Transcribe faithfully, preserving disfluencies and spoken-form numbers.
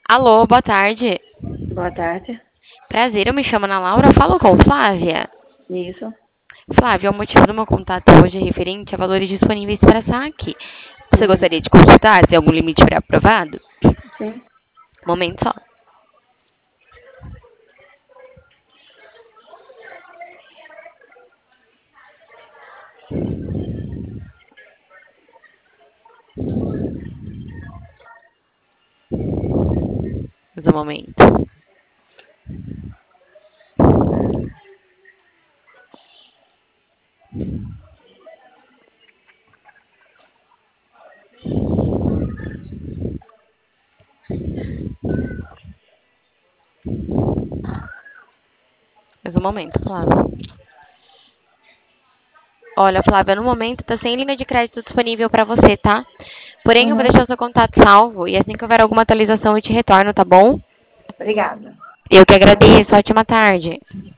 Alô, boa tarde. Boa tarde. Prazer, eu me chamo Ana Laura, falo com Flávia. Isso. Flávia, o motivo do meu contato hoje é referente a valores disponíveis para saque. Você Uhum. gostaria de consultar se algum limite pré-aprovado? Sim. Momento só. Mais um momento. Mais um momento, Flávia. Olha, Flávia, no momento tá sem linha de crédito disponível para você, tá? Porém, eu vou Uhum. deixar o seu contato salvo e assim que houver alguma atualização eu te retorno, tá bom? Obrigada. Eu que agradeço. Ótima tarde.